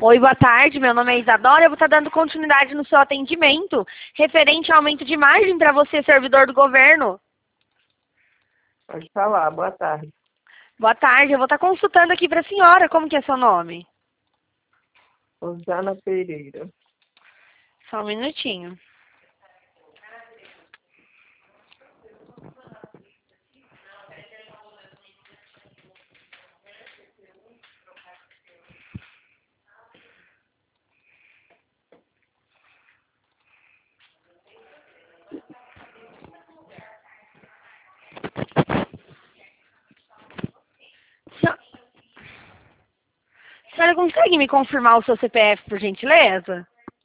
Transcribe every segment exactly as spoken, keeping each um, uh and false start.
Oi, boa tarde. Meu nome é Isadora. Eu vou estar dando continuidade no seu atendimento referente ao aumento de margem para você, servidor do governo. Pode falar, boa tarde. Boa tarde. Eu vou estar consultando aqui para a senhora. Como que é seu nome? Rosana Pereira. Só um minutinho. A senhora consegue me confirmar o seu C P F, por gentileza?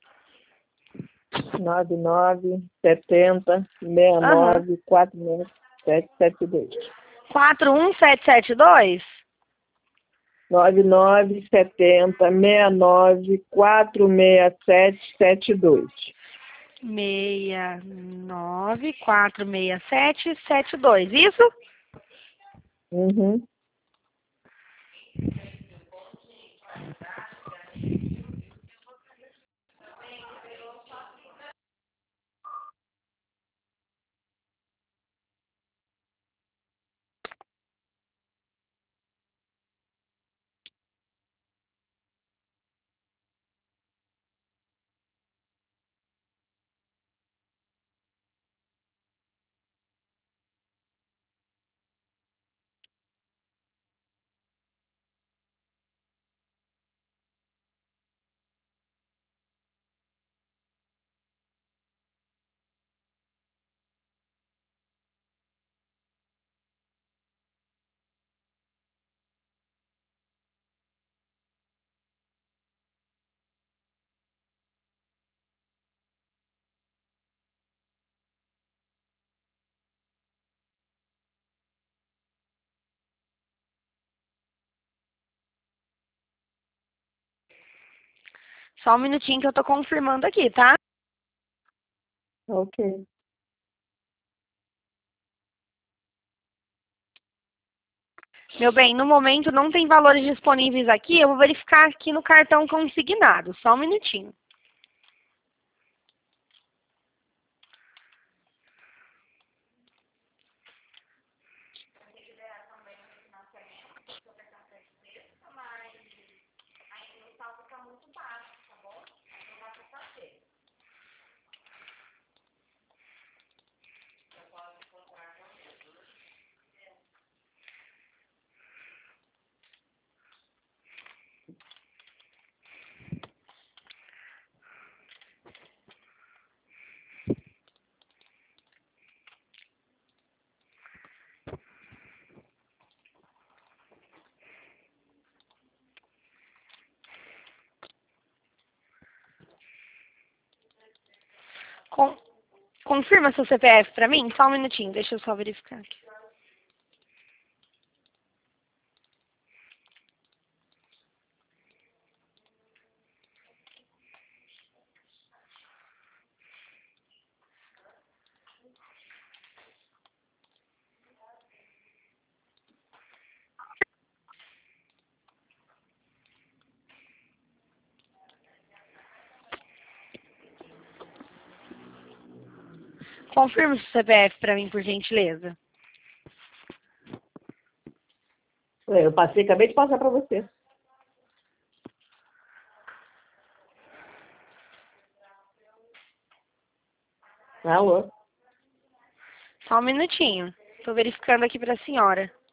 nove nove setenta seis Aham. nove quatro seis sete sete dois. quatro um sete sete dois? nove nove setenta seis nove quatro seis sete sete dois. seis nove quatro seis sete sete dois. Isso? Uhum. Só um minutinho que eu tô confirmando aqui, tá? Ok. Meu bem, no momento não tem valores disponíveis aqui. Eu vou verificar aqui no cartão consignado. Só um minutinho. Com- Confirma seu C P F pra mim? Só um minutinho, deixa eu só verificar aqui. Confirma seu C P F pra mim, por gentileza. É, Eu passei, acabei de passar para você. Alô? Só um minutinho. Tô verificando aqui pra senhora.